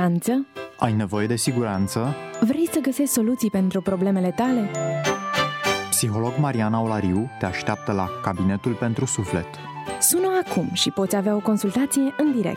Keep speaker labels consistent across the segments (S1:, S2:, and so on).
S1: siguranță?
S2: Ai nevoie de siguranță?
S1: Vrei să găsești soluții pentru problemele tale?
S2: Psiholog Mariana Olariu te așteaptă la Cabinetul pentru Suflet.
S1: Sună acum și poți avea o consultație în direct.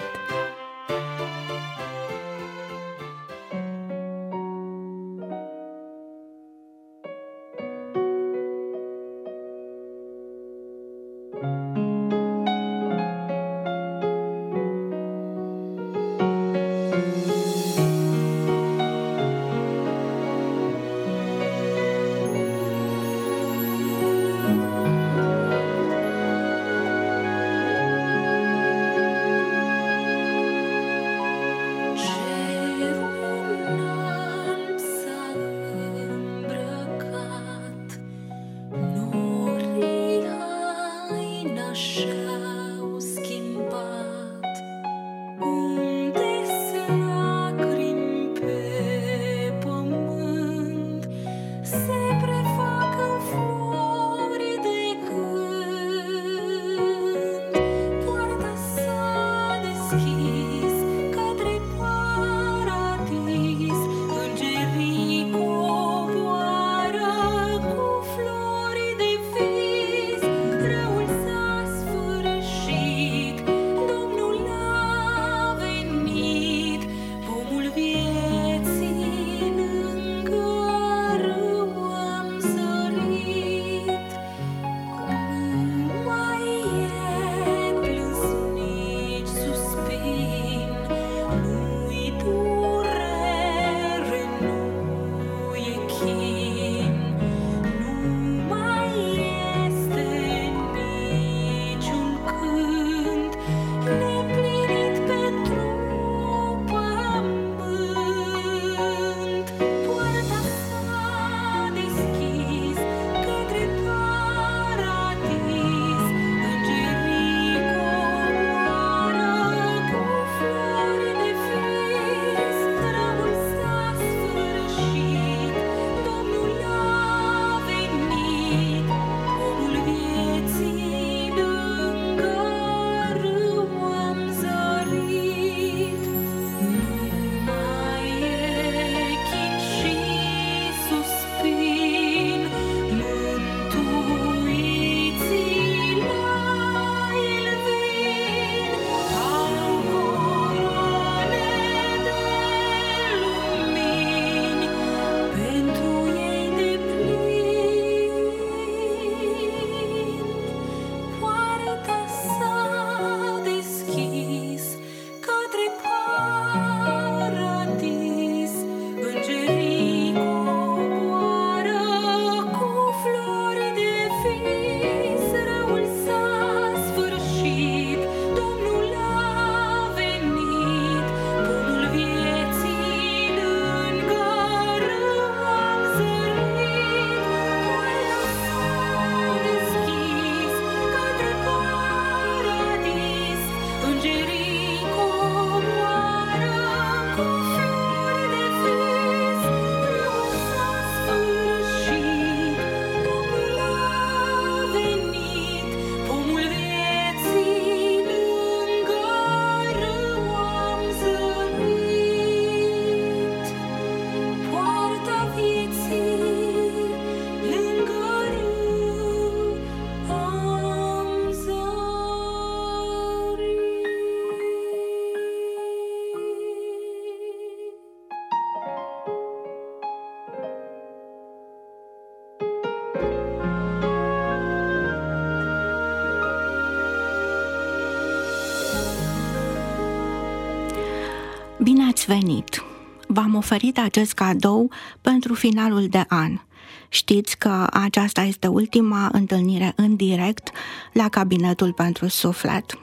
S3: Bine ați venit! V-am oferit acest cadou pentru finalul de an. Știți că aceasta este ultima întâlnire în direct la Cabinetul pentru Suflet.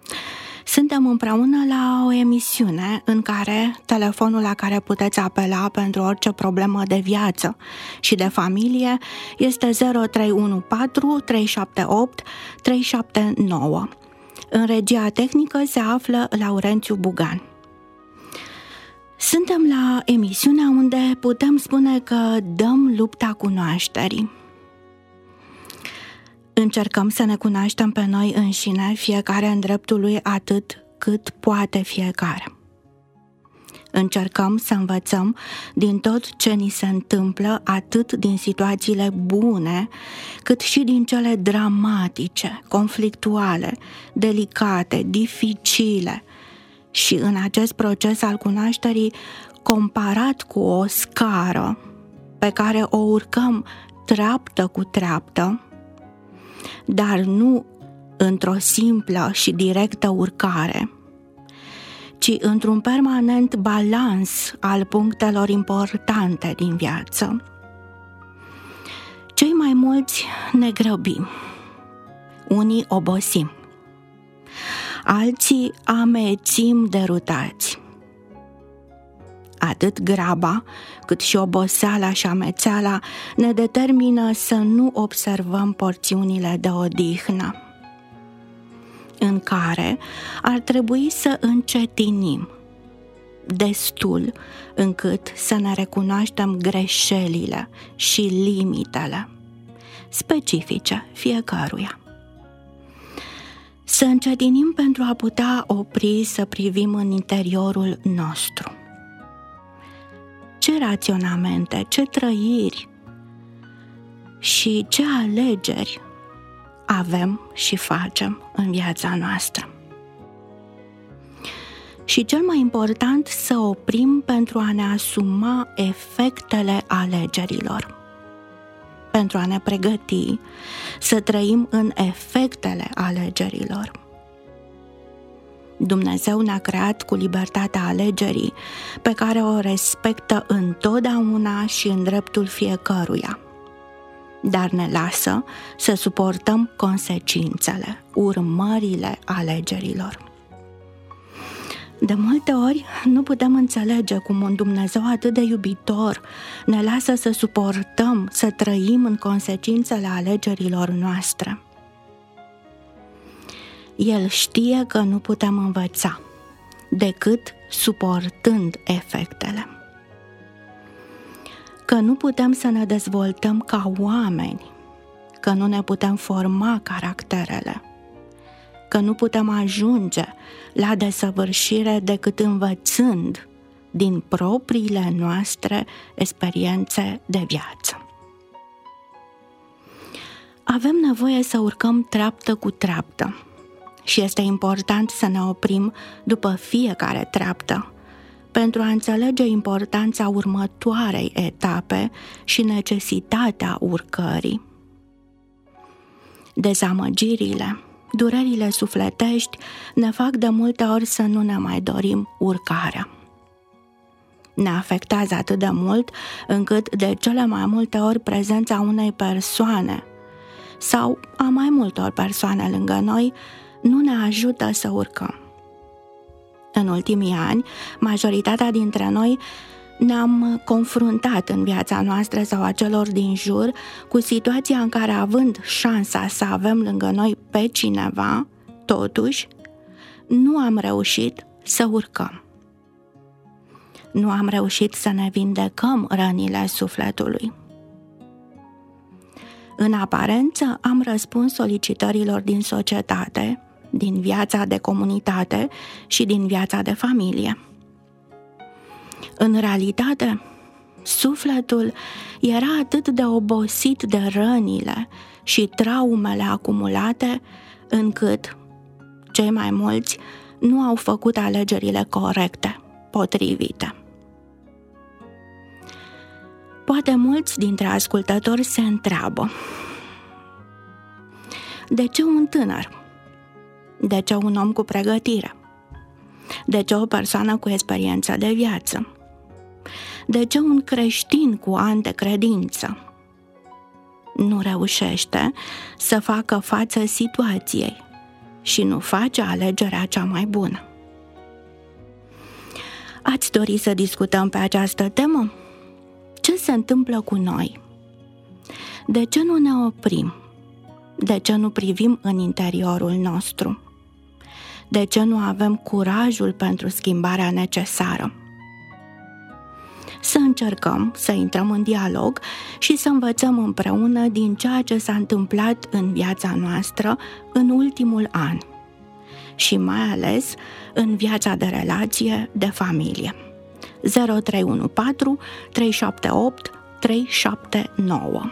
S3: Suntem împreună la o emisiune în care telefonul la care puteți apela pentru orice problemă de viață și de familie este 0314 378 379. În regia tehnică se află Laurențiu Bugan. Suntem la emisiunea unde putem spune că dăm lupta cunoașterii. Încercăm să ne cunoaștem pe noi înșine, fiecare în dreptul lui atât cât poate fiecare. Încercăm să învățăm din tot ce ni se întâmplă, atât din situațiile bune, cât și din cele dramatice, conflictuale, delicate, dificile. Și în acest proces al cunoașterii, comparat cu o scară pe care o urcăm treaptă cu treaptă, dar nu într-o simplă și directă urcare, ci într-un permanent balans al punctelor importante din viață, cei mai mulți ne grăbim, unii obosim, alții amețim derutați. Atât graba, cât și oboseala și amețeala ne determină să nu observăm porțiunile de odihnă, în care ar trebui să încetinim destul încât să ne recunoaștem greșelile și limitele specifice fiecăruia. Să încetinim pentru a putea opri să privim în interiorul nostru. Ce raționamente, ce trăiri și ce alegeri avem și facem în viața noastră. Și cel mai important, să oprim pentru a ne asuma efectele alegerilor, pentru a ne pregăti să trăim în efectele alegerilor. Dumnezeu ne-a creat cu libertatea alegerii, pe care o respectă întotdeauna și în dreptul fiecăruia, dar ne lasă să suportăm consecințele, urmările alegerilor. De multe ori nu putem înțelege cum un Dumnezeu atât de iubitor ne lasă să suportăm, să trăim în consecințele alegerilor noastre. El știe că nu putem învăța decât suportând efectele, că nu putem să ne dezvoltăm ca oameni, că nu ne putem forma caracterele, că nu putem ajunge la desăvârșire decât învățând din propriile noastre experiențe de viață. Avem nevoie să urcăm treaptă cu treaptă și este important să ne oprim după fiecare treaptă pentru a înțelege importanța următoarei etape și necesitatea urcării. Dezamăgirile, durerile sufletești ne fac de multe ori să nu ne mai dorim urcarea. Ne afectează atât de mult încât de cele mai multe ori prezența unei persoane sau a mai multor persoane lângă noi nu ne ajută să urcăm. În ultimii ani, majoritatea dintre noi ne-am confruntat în viața noastră sau a celor din jur cu situația în care, având șansa să avem lângă noi pe cineva, totuși nu am reușit să urcăm. Nu am reușit să ne vindecăm rănile sufletului. În aparență am răspuns solicitărilor din societate, din viața de comunitate și din viața de familie. În realitate, sufletul era atât de obosit de rănile și traumele acumulate, încât cei mai mulți nu au făcut alegerile corecte, potrivite. Poate mulți dintre ascultători se întreabă: de ce un tânăr? De ce un om cu pregătire? De ce o persoană cu experiență de viață? De ce un creștin cu ani de credință nu reușește să facă față situației și nu face alegerea cea mai bună? Ați dori să discutăm pe această temă? Ce se întâmplă cu noi? De ce nu ne oprim? De ce nu privim în interiorul nostru? De ce nu avem curajul pentru schimbarea necesară? Să încercăm să intrăm în dialog și să învățăm împreună din ceea ce s-a întâmplat în viața noastră în ultimul an și mai ales în viața de relație, de familie. 0314 378 379.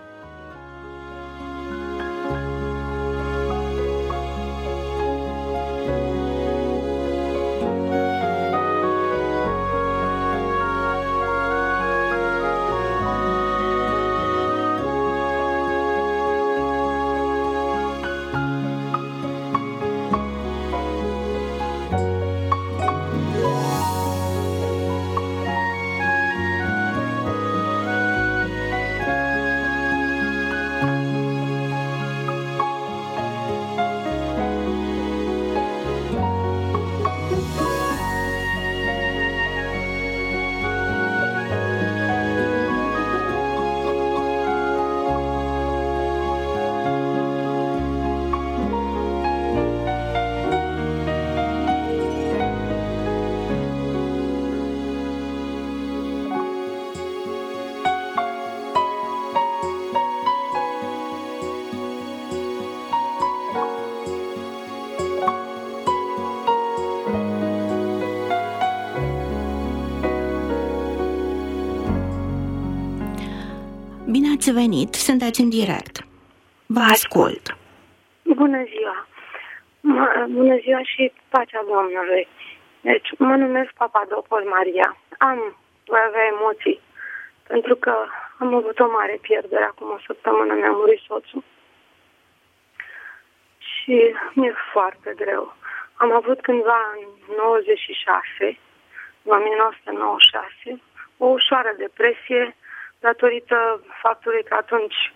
S3: Bine ați venit, sunteți în direct. Vă ascult.
S4: Bună ziua! Bună ziua și pacea Domnului. Deci, mă numesc Papadopol Maria. Voi avea emoții, pentru că am avut o mare pierdere. Acum o săptămână mi-a murit soțul. Și mi-e foarte greu. Am avut cândva în 1996, o ușoară depresie, datorită faptului că atunci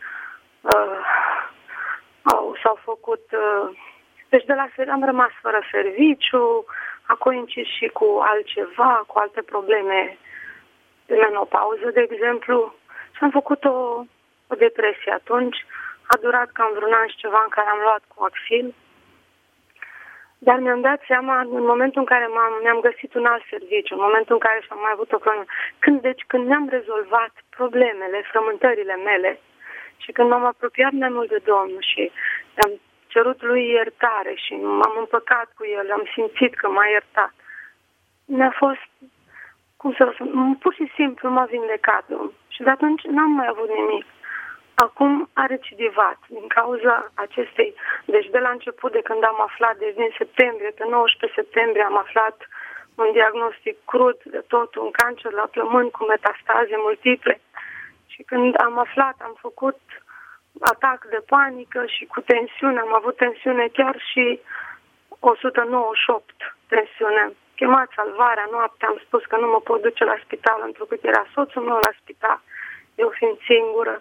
S4: s-au făcut... deci am rămas fără serviciu, a coincis și cu altceva, cu alte probleme de menopauză, de exemplu, și am făcut o depresie atunci. A durat cam vreun an și ceva în care am luat Coaxil, dar mi-am dat seama în momentul în care mi-am găsit un alt serviciu, în momentul în care și-am mai avut o problemă, când mi-am rezolvat problemele, frământările mele și când m-am apropiat mai mult de Domnul și am cerut lui iertare și m-am împăcat cu el, am simțit că m-a iertat, mi-a fost, pur și simplu m-a vindecat. Și de atunci n-am mai avut nimic. Acum a recidivat din cauza acestei, deci de la început, de când am aflat, deci din septembrie, pe 19 septembrie am aflat un diagnostic crud de tot, un cancer la plămâni cu metastaze multiple. Și când am aflat, am făcut atac de panică și cu tensiune, am avut tensiune chiar și 198 tensiune. Chemat salvarea noaptea, am spus că nu mă pot duce la spital, întrucât era soțul meu la spital, eu fiind singură.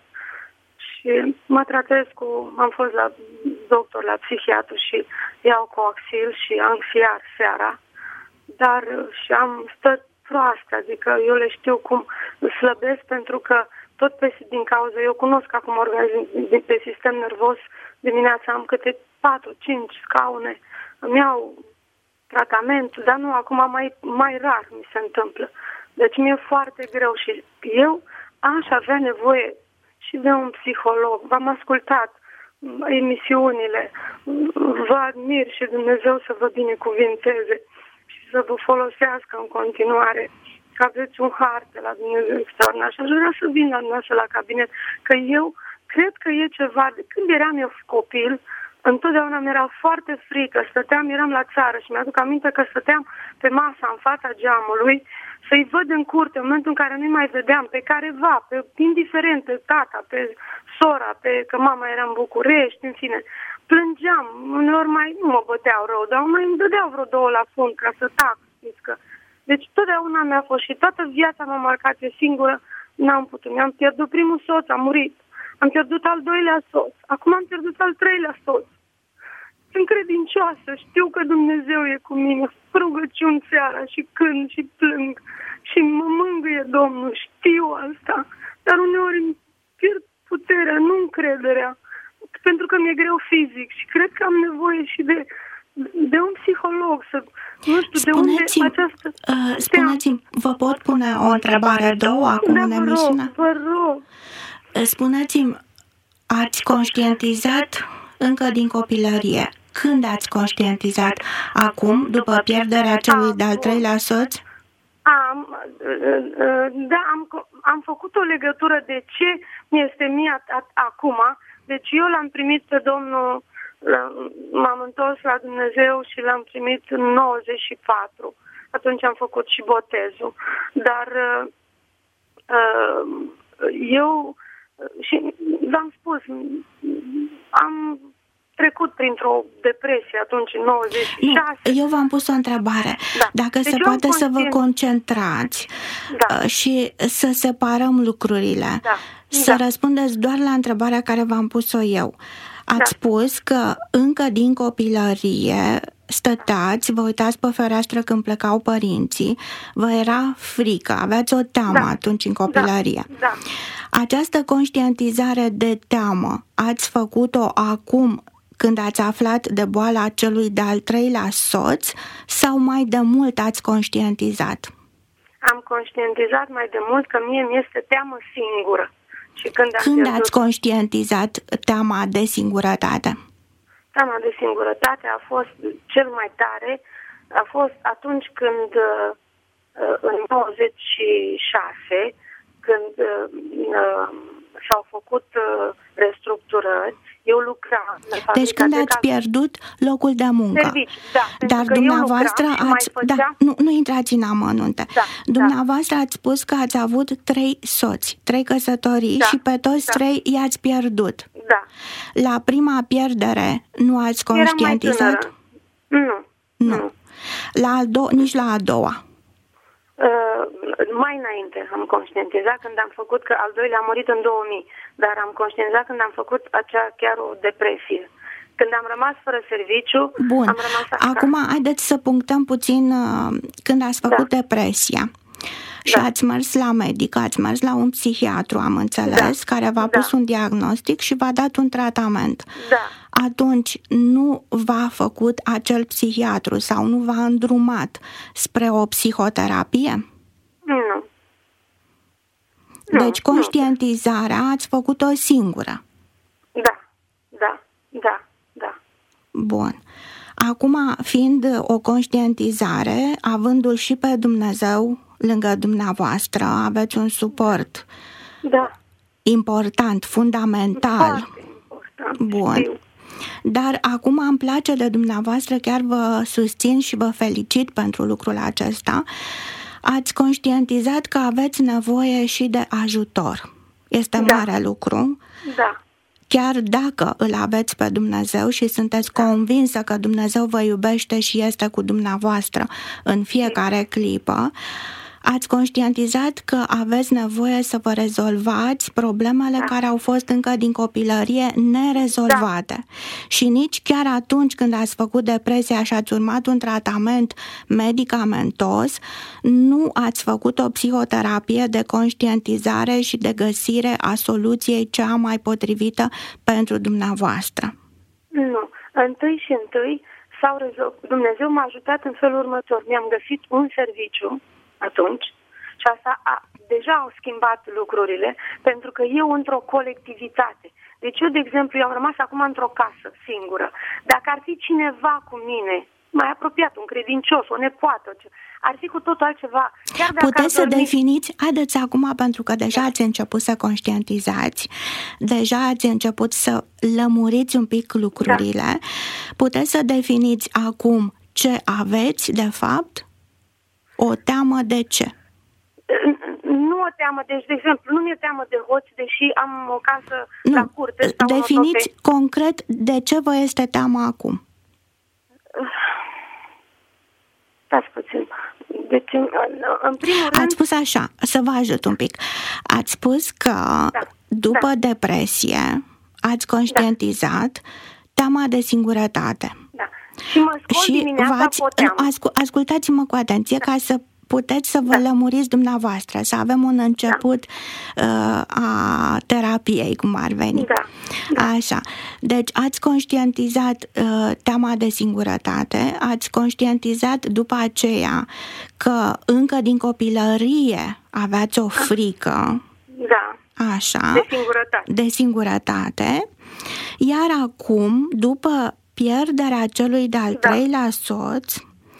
S4: Și mă tratez am fost la doctor, la psihiatru și iau Coaxil și Anxiar seara, dar și am stări proaste, adică eu le știu cum slăbesc, pentru că tot din cauza, eu cunosc acum organism de sistem nervos, dimineața am câte 4-5 scaune, îmi iau tratamentul, dar nu, acum mai rar mi se întâmplă. Deci mi-e foarte greu și eu aș avea nevoie și de un psiholog. V-am ascultat emisiunile, vă admir și Dumnezeu să vă binecuvinteze și să vă folosească în continuare, că aveți un har de la Dumnezeu extraordinar și aș vrea să vin la dumneavoastră la cabinet, că eu cred că e ceva, de când eram eu copil, întotdeauna mi-era foarte frică, eram la țară și mi-aduc aminte că stăteam pe masa în fața geamului să-i văd în curte, în momentul în care nu-i mai vedeam, pe careva, indiferent, pe tata, pe sora, că mama era în București, în fine. Plângeam, uneori nu mă băteau rău, dar mai îmi dădeau vreo 2 la fund ca să tac, știți că. Deci totdeauna mi-a fost și toată viața m-a marcat, eu singură n-am putut. Mi-am pierdut primul soț, a murit. Am pierdut al 2-lea soț, acum am pierdut al 3-lea soț. Sunt credincioasă, știu că Dumnezeu e cu mine, rugăciuni seara și cânt și plâng și mă mângâie Domnul, știu asta, dar uneori îmi pierd puterea, nu încrederea, pentru că mi-e greu fizic și cred că am nevoie și de un psiholog, nu știu, de unde această...
S3: Spuneți-mi, vă pot pune o întrebare, 2 acum în emisiune?
S4: Vă rog.
S3: Spuneți-mi, ați conștientizat încă din copilărie? Când ați conștientizat? Acum, după pierderea celui de-al 3-lea soț?
S4: Am făcut o legătură de ce mi-este mie acum. Deci eu l-am primit pe Domnul, m-am întors la Dumnezeu și l-am primit în 94. Atunci am făcut și botezul. Dar eu, și v-am spus, am trecut printr-o depresie atunci în 96.
S3: Nu, eu v-am pus o întrebare. Dacă deci se poate să vă concentrați și să separăm lucrurile. Să răspundeți doar la întrebarea care v-am pus-o eu. Ați spus că încă din copilărie stăteați, vă uitați pe fereastră când plecau părinții, vă era frică, aveați o teamă atunci în copilărie. Această conștientizare de teamă ați făcut-o acum când ați aflat de boala celui de-al treilea soț sau mai de mult ați conștientizat?
S4: Am conștientizat mai de mult că mie mi-este teamă singură. Și
S3: când ați conștientizat teama de singurătate?
S4: Teama de singurătate a fost cel mai tare, a fost atunci când în 96, când s-au făcut restructurări, eu lucram.
S3: Deci când ați pierdut locul de muncă.
S4: Servici,
S3: dar dumneavoastră ați... Nu intrați în amănunte. Dumneavoastră ați spus că ați avut 3 soți, 3 căsătorii și pe toți 3 i-ați pierdut. La prima pierdere nu ați conștientizat? Nu. Nici la a doua?
S4: Mai înainte am conștientizat când am făcut, că al doilea a murit în 2000, dar am conștientizat când am făcut chiar o depresie. Când am rămas fără serviciu, am rămas acasă.
S3: Acum haideți să punctăm puțin când ați făcut depresia. Și ați mers la medic, ați mers la un psihiatru, am înțeles, care v-a pus un diagnostic și v-a dat un tratament. Atunci nu v-a făcut acel psihiatru sau nu v-a îndrumat spre o psihoterapie?
S4: Nu.
S3: Deci conștientizarea ați făcut-o singură?
S4: Da.
S3: Bun. Acum, fiind o conștientizare, avându-l și pe Dumnezeu lângă dumneavoastră, aveți un suport important, fundamental. Bun. Dar acum îmi place de dumneavoastră, chiar vă susțin și vă felicit pentru lucrul acesta. Ați conștientizat că aveți nevoie și de ajutor. Este mare lucru. Chiar dacă îl aveți pe Dumnezeu și sunteți convinsă că Dumnezeu vă iubește și este cu dumneavoastră în fiecare clipă, ați conștientizat că aveți nevoie să vă rezolvați problemele care au fost încă din copilărie nerezolvate. Și nici chiar atunci când ați făcut depresia și ați urmat un tratament medicamentos, nu ați făcut o psihoterapie de conștientizare și de găsire a soluției cea mai potrivită pentru dumneavoastră.
S4: Nu. Întâi Dumnezeu m-a ajutat în felul următor. Mi-am găsit un serviciu atunci și asta deja au schimbat lucrurile, pentru că eu într-o colectivitate. Deci eu, de exemplu, eu am rămas acum într-o casă singură. Dacă ar fi cineva cu mine, mai apropiat, un credincios, o nepoată, ar fi cu totul altceva.
S3: Puteți să definiți, haideți acum, pentru că deja ați început să conștientizați, deja ați început să lămuriți un pic lucrurile, puteți să definiți acum ce aveți, de fapt? O teamă de ce?
S4: Nu o teamă, deci, de exemplu, nu mi-e teamă de hoți, deși am o casă la curte.
S3: Definiți concret de ce vă este teamă acum.
S4: Stați puțin. Deci, în primul rând...
S3: Ați spus așa, să vă ajut un pic. Ați spus că după depresie ați conștientizat teama de singurătate.
S4: Și mă scol dimineața cu o teamă.
S3: Ascultați-mă cu atenție ca să puteți să vă lămuriți dumneavoastră, să avem un început a terapiei, cum ar veni. Așa. Deci ați conștientizat teama de singurătate, ați conștientizat după aceea că încă din copilărie aveați o frică. Așa. De singurătate. Iar acum, după pierderea celui de-al treilea soț,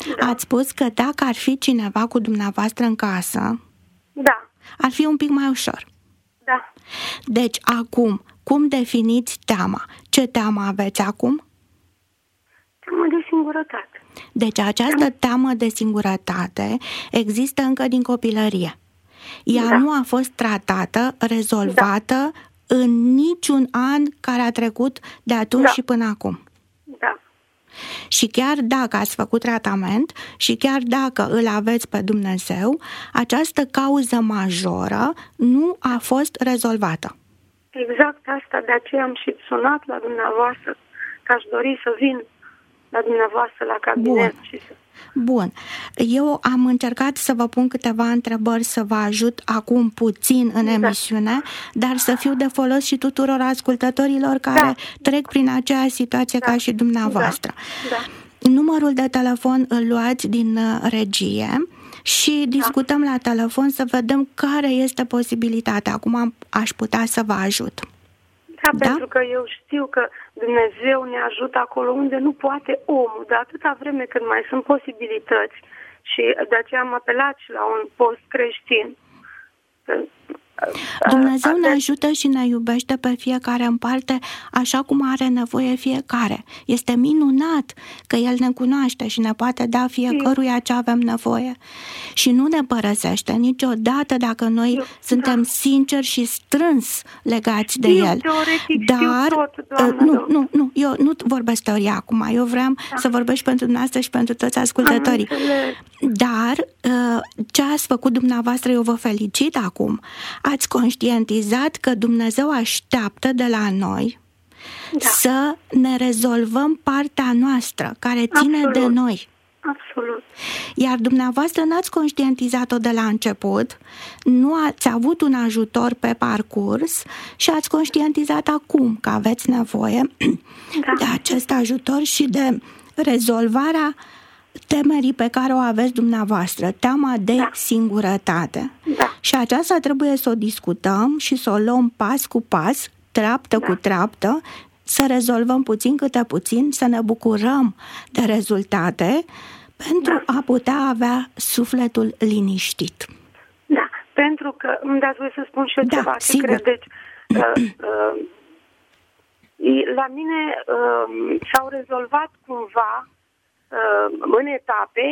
S4: Da.
S3: Ați spus că dacă ar fi cineva cu dumneavoastră în casă,
S4: Da.
S3: ar fi un pic mai ușor.
S4: Da.
S3: Deci, acum, cum definiți teama? Ce teamă aveți acum?
S4: Teamă de singurătate.
S3: Deci această teamă de singurătate există încă din copilărie. Ea nu a fost tratată, rezolvată în niciun an care a trecut de atunci și până acum.
S4: Da.
S3: Și chiar dacă ați făcut tratament și chiar dacă îl aveți pe Dumnezeu, această cauză majoră nu a fost rezolvată.
S4: Exact asta, de aceea am și sunat la dumneavoastră, că aș dori să vin la dumneavoastră la cabinet.
S3: Bun. Eu am încercat să vă pun câteva întrebări, să vă ajut acum puțin în emisiune, dar să fiu de folos și tuturor ascultătorilor care trec prin aceeași situație ca și dumneavoastră.
S4: Da.
S3: Numărul de telefon îl luați din regie și discutăm la telefon să vedem care este posibilitatea. Acum aș putea să vă ajut.
S4: Da, pentru că eu știu că Dumnezeu ne ajută acolo unde nu poate omul, de atâta vreme când mai sunt posibilități și de aceea am apelat și la un post creștin.
S3: Dumnezeu ne ajută și ne iubește pe fiecare în parte așa cum are nevoie fiecare. Este minunat că El ne cunoaște și ne poate da fiecăruia ce avem nevoie. Și nu ne părăsește niciodată dacă noi suntem sinceri și strâns legați de El. Dar, nu, eu nu vorbesc teoria acum, eu vreau să vorbesc pentru dumneavoastră și pentru toți ascultătorii. Dar ce ați făcut dumneavoastră, eu vă felicit acum. Ați conștientizat că Dumnezeu așteaptă de la noi să ne rezolvăm partea noastră, care ține de noi.
S4: Absolut.
S3: Iar dumneavoastră n-ați conștientizat-o de la început, nu ați avut un ajutor pe parcurs și ați conștientizat acum că aveți nevoie de acest ajutor și de rezolvarea temerii pe care o aveți dumneavoastră, teama de singurătate. Și aceasta trebuie să o discutăm și să o luăm pas cu pas, treaptă cu treaptă, să rezolvăm puțin câte puțin, să ne bucurăm de rezultate pentru a putea avea sufletul liniștit.
S4: Da, pentru că îmi dați voi să spun și eu ceva.
S3: Sigur.
S4: Credeți? La mine s-au rezolvat cumva în etape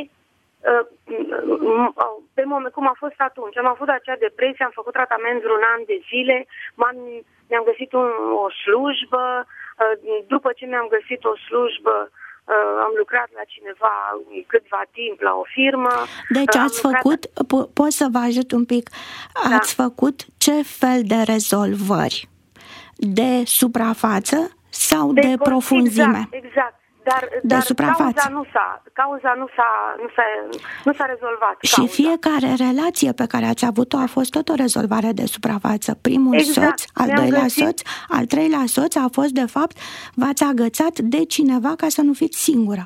S4: pe moment, cum a fost atunci. Am avut acea depresie, am făcut tratament vreun an de zile, mi-am găsit o slujbă, după ce mi-am găsit o slujbă am lucrat la cineva câtva timp la o firmă.
S3: Deci ați făcut, pot să vă ajut un pic, ați făcut ce fel de rezolvări? De suprafață sau de profunzime?
S4: Exact. Dar
S3: suprafață.
S4: Cauza nu s-a rezolvat.
S3: Și fiecare relație pe care ați avut-o a fost tot o rezolvare de suprafață. Primul soț, al doilea soț, al treilea soț a fost, de fapt, v-ați agățat de cineva ca să nu fiți singură.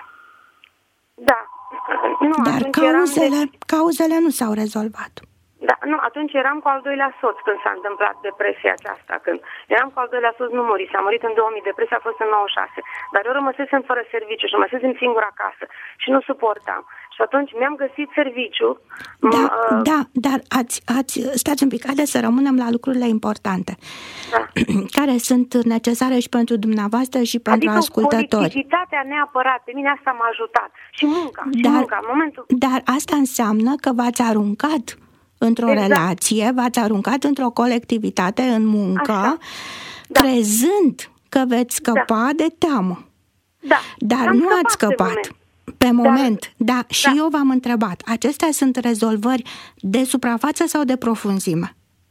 S4: Da.
S3: Dar cauzele nu s-au rezolvat.
S4: Da, nu, atunci eram cu al doilea soț când s-a întâmplat depresia aceasta. Când eram cu al doilea soț, nu murise. A murit în 2000, depresia a fost în 96. Dar eu rămăsesem fără serviciu și rămăsesem singură acasă și nu suportam. Și atunci mi-am găsit serviciu.
S3: Dar stați un pic, haideți să rămânem la lucrurile importante. Care sunt necesare și pentru dumneavoastră și pentru ascultători.
S4: Colectivitatea neapărat, pe mine asta m-a ajutat. Și munca, în momentul...
S3: Dar asta înseamnă că v-ați aruncat într-o relație, v-ați aruncat într-o colectivitate, în muncă, crezând că veți scăpa de teamă. Dar nu ați scăpat pe moment. Și eu v-am întrebat, acestea sunt rezolvări de suprafață sau de profunzime?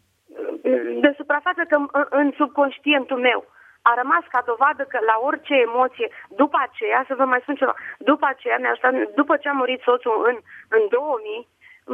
S4: De suprafață, că în subconștientul meu a rămas ca dovadă că la orice emoție, după aceea, să vă mai spun ceva, după aceea, după ce a murit soțul în 2000,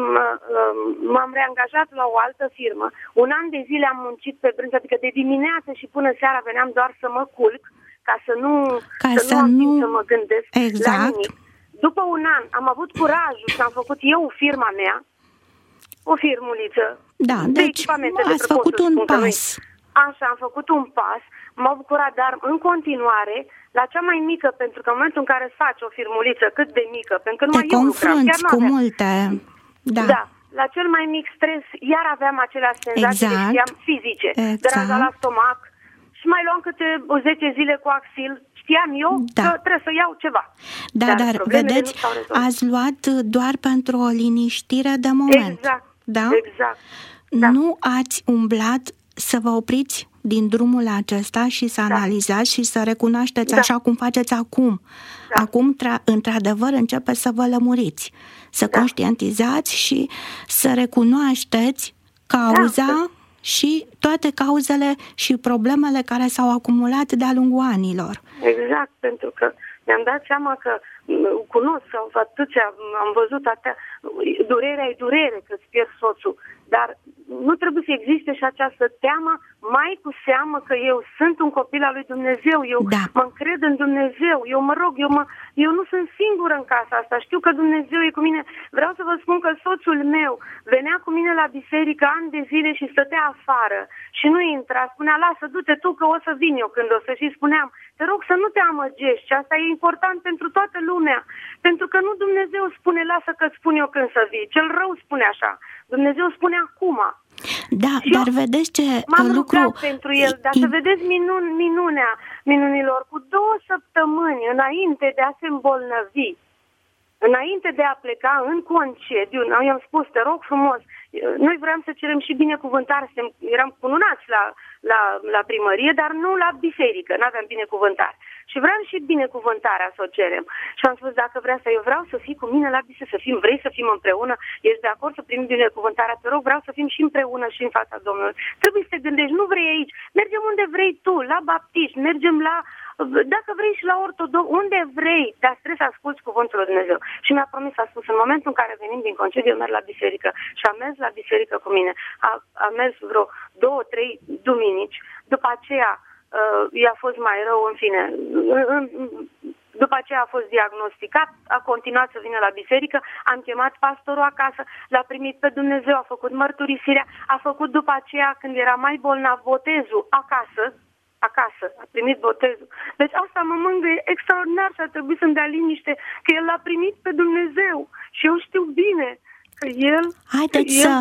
S4: m-am reangajat la o altă firmă. Un an de zile am muncit pe brânză, adică de dimineață și până seara veneam doar să mă culc, ca să nu am timp să mă gândesc la nimic. După un an am avut curajul și am făcut eu firma mea, o firmuliță.
S3: Deci ați făcut un pas.
S4: Așa, am făcut un pas, m-a bucurat, dar în continuare, la cea mai mică, pentru că în momentul în care îți faci o firmuliță cât de mică, pentru că numai
S3: te confrunți cu multe...
S4: Da, la cel mai mic stres, iar aveam aceleași senzații, știam, fizice, dragă la stomac și mai luam câte 10 zile cu Axil, știam eu că trebuie să iau ceva.
S3: Da, dar vedeți, ați luat doar pentru o liniștire de moment.
S4: Exact,
S3: da?
S4: Exact.
S3: Nu ați umblat să vă opriți din drumul acesta și să analizați și să recunoașteți așa cum faceți acum. Acum, într-adevăr, începeți să vă lămuriți, să conștientizați și să recunoașteți cauza și toate cauzele și problemele care s-au acumulat de-a lungul anilor.
S4: Exact, pentru că mi-am dat seama că cunosc sau atâția, am văzut atâtea, durerea e durere că îți pierzi soțul, dar nu trebuie să existe și această teamă, mai cu seamă că eu sunt un copil al lui Dumnezeu, eu mă încred în Dumnezeu, eu mă rog, eu nu sunt singură în casa asta, știu că Dumnezeu e cu mine. Vreau să vă spun că soțul meu venea cu mine la biserică ani de zile și stătea afară și nu intra, spunea, lasă, du-te tu că o să vin eu când o să, și spuneam, te rog să nu te amăgești și asta e important pentru toată lumea, pentru că nu Dumnezeu spune, lasă că spun eu când să vii, cel rău spune așa, Dumnezeu spune acum.
S3: Da, și dar vedeți ce
S4: m-am
S3: lucru...
S4: rugat pentru el, dar să vedeți minunilor, cu 2 săptămâni înainte de a se îmbolnăvi, înainte de a pleca în concediu, i-am spus, te rog frumos, noi vreau să cerem și binecuvântare, eram cununați la primărie, dar nu la biserică, n-aveam binecuvântare. Și vreau și binecuvântarea să o cerem. Și am spus, dacă vrea să, eu vreau să fii cu mine la biserică, vrei să fim împreună, ești de acord să primim binecuvântarea, te rog, vreau să fim și împreună și în fața Domnului. Trebuie să te gândești, nu vrei aici, mergem unde vrei tu, la baptiști, mergem la, dacă vrei și la ortodox, unde vrei, dar trebuie să asculți cuvântul lui Dumnezeu. Și mi-a promis, a spus, în momentul în care venim din concediu, eu merg la biserică. Și a mers la biserică cu mine. A mers vreo 2-3 duminici. După aceea, i-a fost mai rău, în fine. După aceea a fost diagnosticat, a continuat să vină la biserică, am chemat pastorul acasă, l-a primit pe Dumnezeu, a făcut mărturisirea, a făcut după aceea, când era mai bolnav, botezul acasă, a primit botezul. Deci asta mă mângâie extraordinar și ar trebui să-mi dea liniște că el l-a primit pe Dumnezeu și eu știu bine că el...
S3: Haideți să,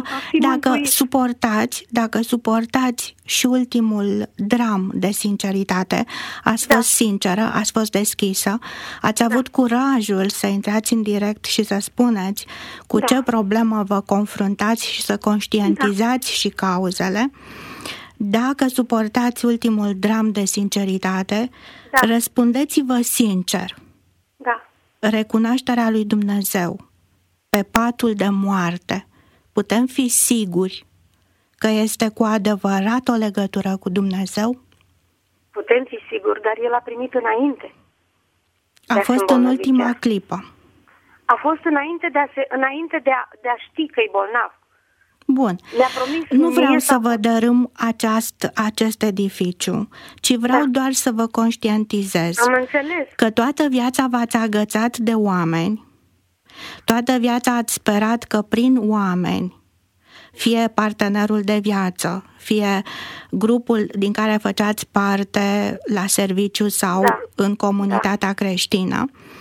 S3: dacă suportați și ultimul dram de sinceritate, ați fost sinceră, ați fost deschisă, ați avut curajul să intrați în direct și să spuneți cu ce problemă vă confruntați și să conștientizați și cauzele. Dacă suportați ultimul dram de sinceritate, răspundeți-vă sincer. Recunoașterea lui Dumnezeu pe patul de moarte, putem fi siguri că este cu adevărat o legătură cu Dumnezeu?
S4: Putem fi siguri, dar el a primit înainte.
S3: A fost în ultima clipă.
S4: A fost înainte de a ști că e bolnav.
S3: Bun. Nu vreau să vă dărâm acest edificiu, ci vreau doar să vă conștientizez că toată viața v-ați agățat de oameni, toată viața ați sperat că prin oameni, fie partenerul de viață, fie grupul din care făceați parte la serviciu sau în comunitatea creștină,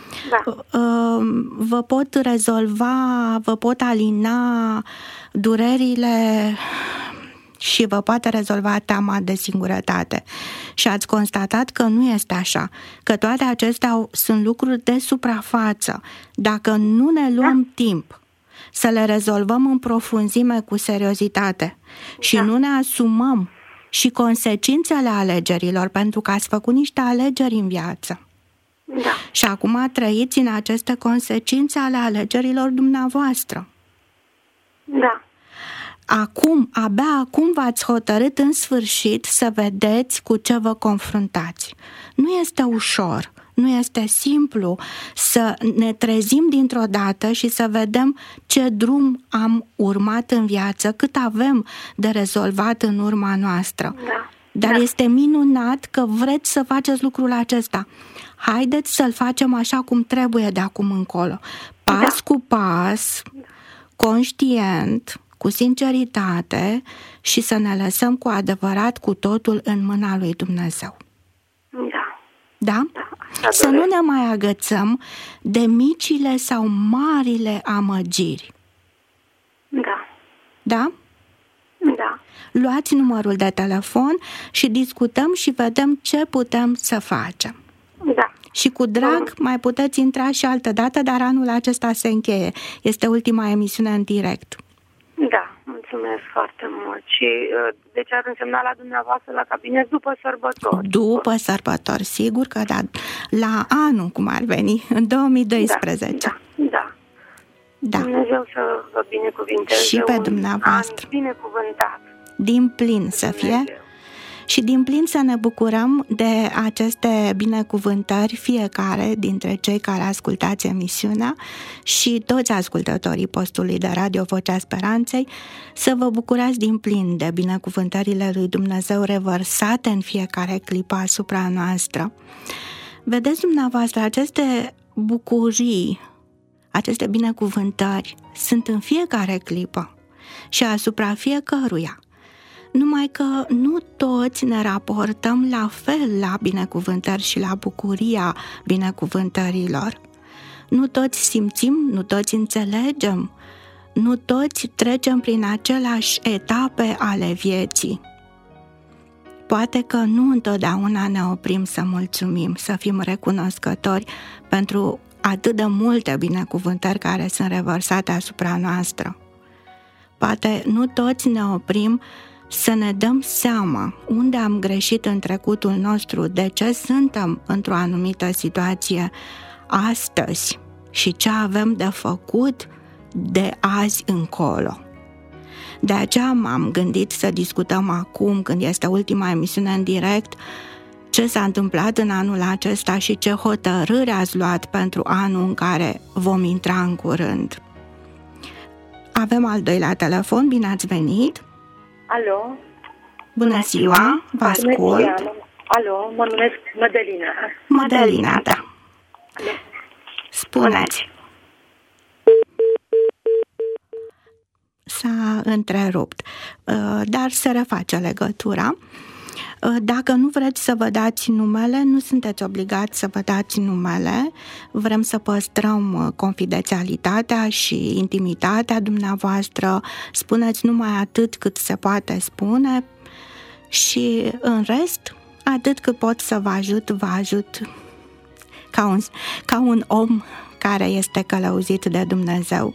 S3: vă pot rezolva, vă pot alina durerile și vă poate rezolva teama de singurătate. Și ați constatat că nu este așa, că toate acestea sunt lucruri de suprafață. Dacă nu ne luăm timp să le rezolvăm în profunzime cu seriozitate și nu ne asumăm și consecințele alegerilor, pentru că ați făcut niște alegeri în viață. Și acum trăiți în aceste consecințe ale alegerilor dumneavoastră. Abia acum v-ați hotărât în sfârșit să vedeți cu ce vă confruntați. Nu este ușor, nu este simplu să ne trezim dintr-o dată și să vedem ce drum am urmat în viață, cât avem de rezolvat în urma noastră. Dar este minunat că vreți să faceți lucrul acesta. Haideți să-l facem așa cum trebuie de acum încolo. Pas cu pas, conștient, cu cu sinceritate și să ne lăsăm cu adevărat cu totul în mâna lui Dumnezeu.
S4: Da.
S3: Da? Să nu ne mai agățăm de micile sau marile amăgiri.
S4: Da.
S3: Da?
S4: Da.
S3: Luați numărul de telefon și discutăm și vedem ce putem să facem.
S4: Da.
S3: Și cu drag mai puteți intra și altă dată, dar anul acesta se încheie. Este ultima emisiune în direct.
S4: Da, mulțumesc foarte mult. Și deci ar însemna la dumneavoastră la cabinet după sărbători.
S3: După sărbători, sigur că da. La anul, cum ar veni, în 2012.
S4: Da. Dumnezeu să vă binecuvinteze.
S3: Și pe dumneavoastră.
S4: An binecuvântat.
S3: Din plin să fie. Și din plin să ne bucurăm de aceste binecuvântări fiecare dintre cei care ascultați emisiunea și toți ascultătorii postului de radio Vocea Speranței, să vă bucurați din plin de binecuvântările lui Dumnezeu revărsate în fiecare clipă asupra noastră. Vedeți dumneavoastră, aceste bucurii, aceste binecuvântări sunt în fiecare clipă și asupra fiecăruia. Numai că nu toți ne raportăm la fel la binecuvântări și la bucuria binecuvântărilor. Nu toți simțim, nu toți înțelegem, nu toți trecem prin aceleași etape ale vieții. Poate că nu întotdeauna ne oprim să mulțumim, să fim recunoscători pentru atât de multe binecuvântări care sunt revărsate asupra noastră. Poate nu toți ne oprim să ne dăm seama unde am greșit în trecutul nostru, de ce suntem într-o anumită situație astăzi și ce avem de făcut de azi încolo. De aceea m-am gândit să discutăm acum, când este ultima emisiune în direct, ce s-a întâmplat în anul acesta și ce hotărâri ați luat pentru anul în care vom intra în curând. Avem al doilea telefon, bine ați venit!
S4: Alo?
S3: Bună ziua, vă ascult!
S4: Alo, mă numesc Mădălina.
S3: Mădălina, da. Spuneți! S-a întrerupt, dar se reface legătura. Dacă nu vreți să vă dați numele, nu sunteți obligați să vă dați numele. Vrem să păstrăm confidențialitatea și intimitatea dumneavoastră. Spuneți numai atât cât se poate spune și în rest, atât cât pot să vă ajut ca un om care este călăuzit de Dumnezeu.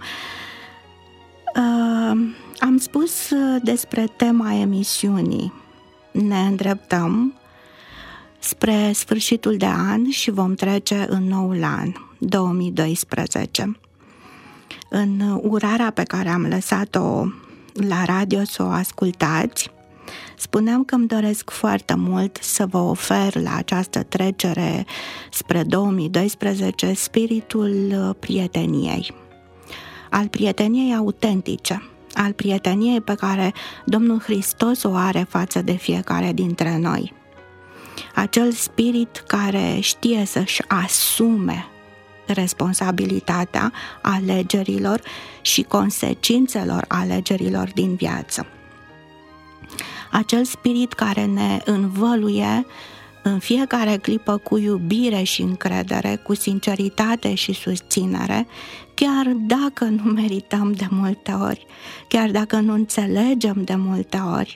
S3: Am spus despre tema emisiunii. Ne îndreptăm spre sfârșitul de an și vom trece în noul an, 2012. În urarea pe care am lăsat-o la radio să o ascultați, spuneam că îmi doresc foarte mult să vă ofer la această trecere spre 2012 spiritul prieteniei, al prieteniei autentice, al prieteniei pe care Domnul Hristos o are față de fiecare dintre noi. Acel spirit care știe să-și asume responsabilitatea alegerilor și consecințelor alegerilor din viață. Acel spirit care ne învăluie în fiecare clipă cu iubire și încredere, cu sinceritate și susținere, chiar dacă nu merităm de multe ori, chiar dacă nu înțelegem de multe ori.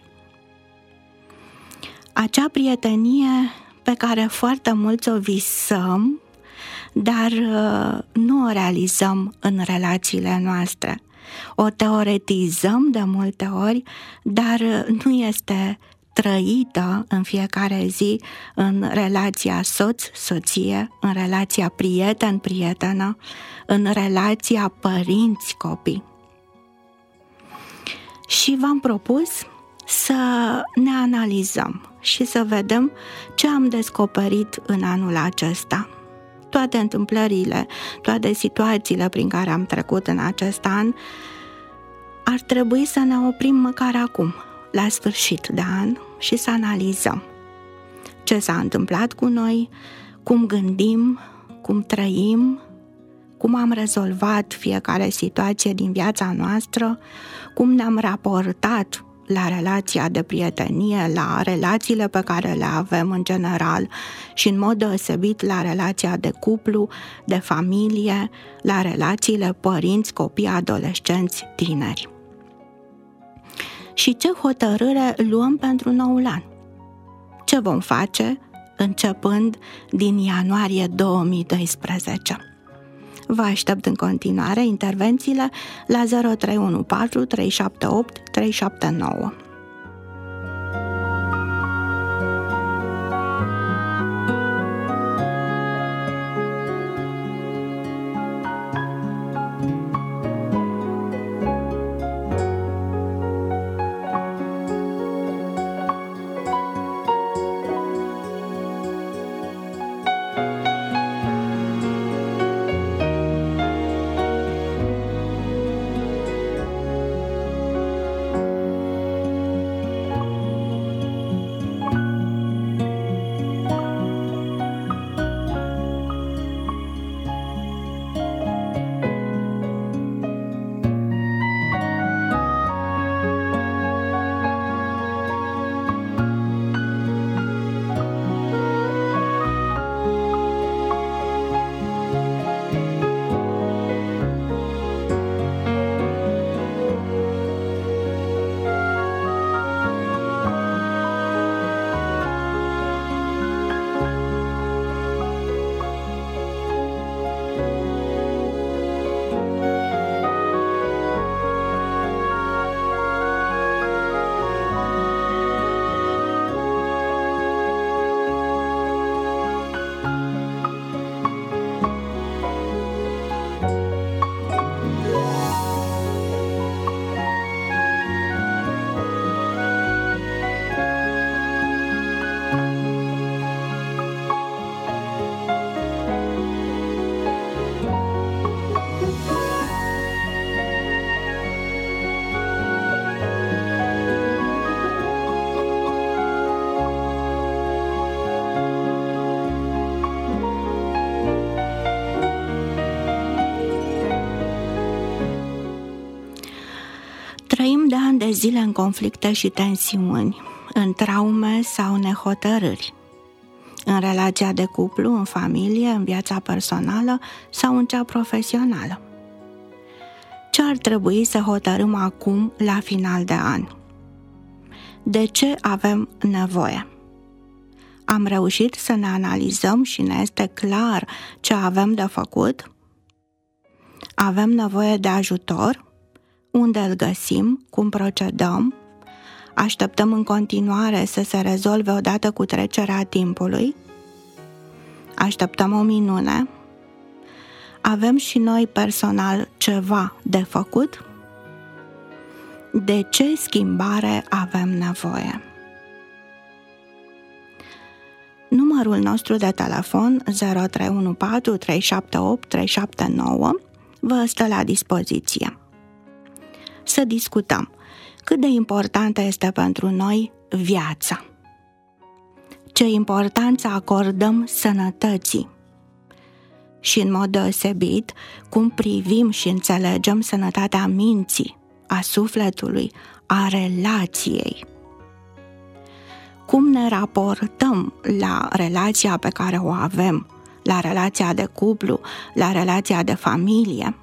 S3: Acea prietenie pe care foarte mulți o visăm, dar nu o realizăm în relațiile noastre. O teoretizăm de multe ori, dar nu este trăită în fiecare zi în relația soț-soție, în relația prieten-prietenă, în relația părinți-copii. Și v-am propus să ne analizăm și să vedem ce am descoperit în anul acesta. Toate întâmplările, toate situațiile prin care am trecut în acest an, ar trebui să ne oprim măcar acum, la sfârșit de an, și să analizăm ce s-a întâmplat cu noi, cum gândim, cum trăim, cum am rezolvat fiecare situație din viața noastră, cum ne-am raportat la relația de prietenie, la relațiile pe care le avem în general și în mod deosebit la relația de cuplu, de familie, la relațiile părinți, copii, adolescenți, tineri. Și ce hotărâre luăm pentru noul an? Ce vom face începând din ianuarie 2012? Vă aștept în continuare intervențiile la 0314 378 379. Trăim de ani de zile în conflicte și tensiuni, în traume sau nehotărâri, în relația de cuplu, în familie, în viața personală sau în cea profesională. Ce ar trebui să hotărâm acum, la final de an? De ce avem nevoie? Am reușit să ne analizăm și ne este clar ce avem de făcut? Avem nevoie de ajutor? Unde îl găsim? Cum procedăm? Așteptăm în continuare să se rezolve odată cu trecerea timpului? Așteptăm o minune? Avem și noi personal ceva de făcut? De ce schimbare avem nevoie? Numărul nostru de telefon 0314 378 379 vă stă la dispoziție. Să discutăm cât de importantă este pentru noi viața. Ce importanță acordăm sănătății și, în mod deosebit, cum privim și înțelegem sănătatea minții, a sufletului, a relației. Cum ne raportăm la relația pe care o avem, la relația de cuplu, la relația de familie.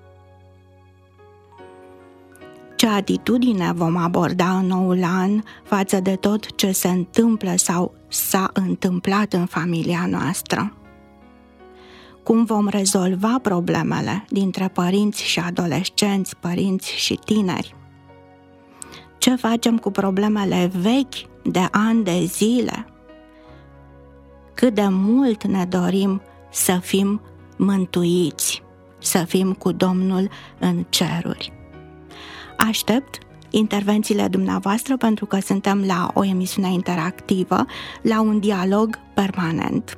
S3: Ce atitudine vom aborda în noul an față de tot ce se întâmplă sau s-a întâmplat în familia noastră? Cum vom rezolva problemele dintre părinți și adolescenți, părinți și tineri? Ce facem cu problemele vechi de ani de zile? Cât de mult ne dorim să fim mântuiți, să fim cu Domnul în ceruri. Aștept intervențiile dumneavoastră pentru că suntem la o emisiune interactivă, la un dialog permanent.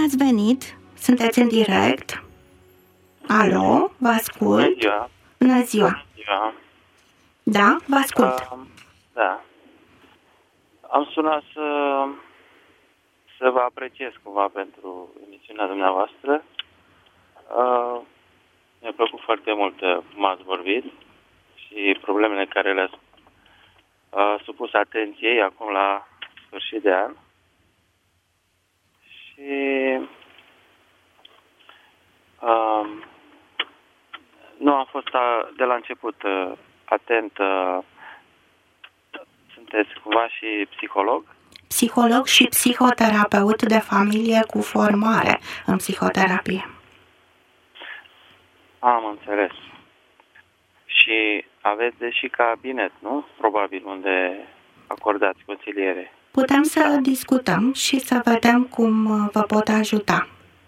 S3: ați venit! Sunteți în direct. Alo, vă ascult.
S5: Bună ziua.
S3: Bună ziua. Da, vă ascult.
S5: Da. Am sunat să vă apreciez cumva pentru emisiunea dumneavoastră. Mi-a plăcut foarte mult cum ați vorbit și problemele care le-ați supus atenției acum la sfârșit de an. Și nu am fost de la început atent. Sunteți cumva și psiholog?
S3: Psiholog și psihoterapeut de familie cu formare în psihoterapie.
S5: Am înțeles. Și aveți și cabinet, nu? Probabil, unde acordați consiliere.
S3: Putem să discutăm și să vedem cum vă pot ajuta.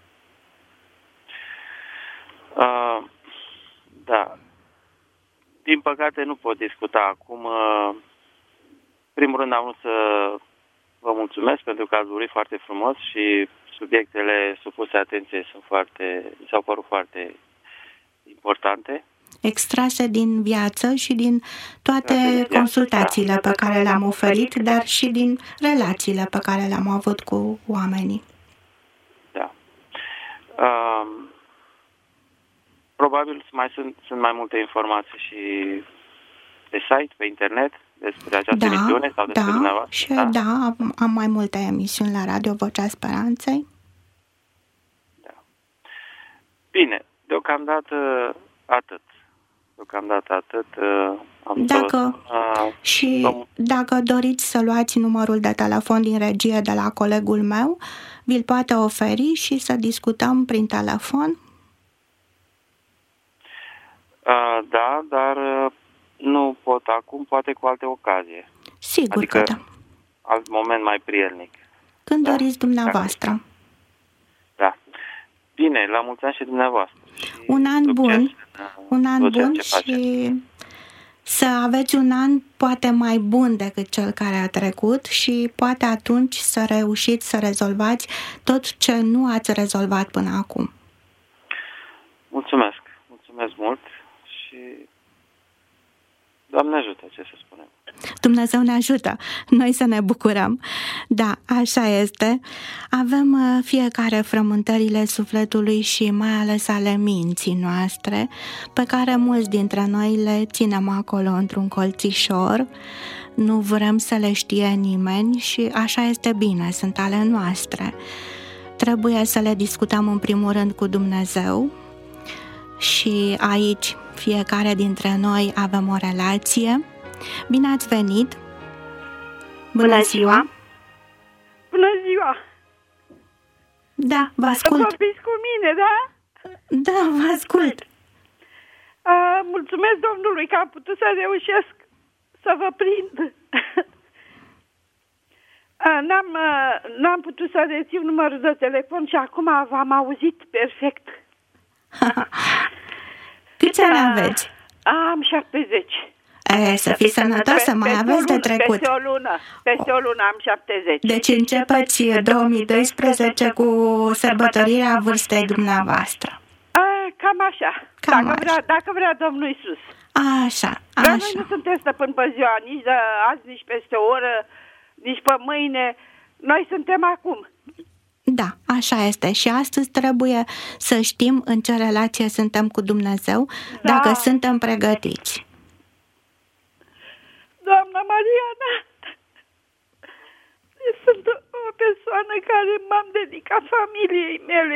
S5: Da. Din păcate nu pot discuta acum. Primul rând am vrut să vă mulțumesc pentru că ați vorbit foarte frumos și subiectele supuse atenției mi s-au părut foarte importante.
S3: Extrase din viață și din toate consultațiile pe care le-am oferit, dar și din relațiile pe care le-am avut cu oamenii.
S5: Da. Probabil sunt mai multe informații și pe site, pe internet, despre această emisiune sau despre dumneavoastră?
S3: Și am mai multe emisiuni la Radio Vocea Speranței.
S5: Da. Bine, deocamdată atât.
S3: Dacă doriți să luați numărul de telefon din regie de la colegul meu, vi-l poate oferi și să discutăm prin telefon?
S5: Da, dar nu pot acum, poate cu alte ocazie.
S3: Sigur
S5: adică
S3: că da.
S5: Alt moment mai prielnic.
S3: Când doriți dumneavoastră.
S5: Da. Bine, la mulți ani și dumneavoastră. Și
S3: un an bun și să aveți un an poate mai bun decât cel care a trecut și poate atunci să reușiți să rezolvați tot ce nu ați rezolvat până acum.
S5: Mulțumesc mult și Doamne ajută, ce să spunem.
S3: Dumnezeu ne ajută, noi să ne bucurăm. Da, așa este. Avem fiecare frământările sufletului și mai ales ale minții noastre, pe care mulți dintre noi le ținem acolo într-un colțișor. Nu vrem să le știe nimeni și așa este bine, sunt ale noastre. Trebuie să le discutăm în primul rând cu Dumnezeu și aici fiecare dintre noi avem o relație. Bine ați venit! Bună ziua!
S6: Bună ziua!
S3: Da, vă ascult!
S6: Vorbiți cu mine, da?
S3: Da, vă ascult!
S6: Mulțumesc Domnului că am putut să reușesc să vă prind. N-am putut să rețin numărul de telefon și acum v-am auzit perfect.
S3: Câți ani aveți?
S6: Am 70.
S3: Să fiți sănătoasă, mai aveți de trecut.
S6: Peste o lună am 70.
S3: Deci începeți 2012 cu sărbătorirea vârstei dumneavoastră.
S6: Cam așa. Dacă vrea Domnul Iisus.
S3: Așa.
S6: Dar noi nu suntem stăpâni pe ziua, nici de azi, nici peste o oră, nici pe mâine. Noi suntem acum.
S3: Da, așa este. Și astăzi trebuie să știm în ce relație suntem cu Dumnezeu, dacă suntem pregătiți.
S6: Doamna Mariana, sunt o persoană care m-am dedicat familiei mele.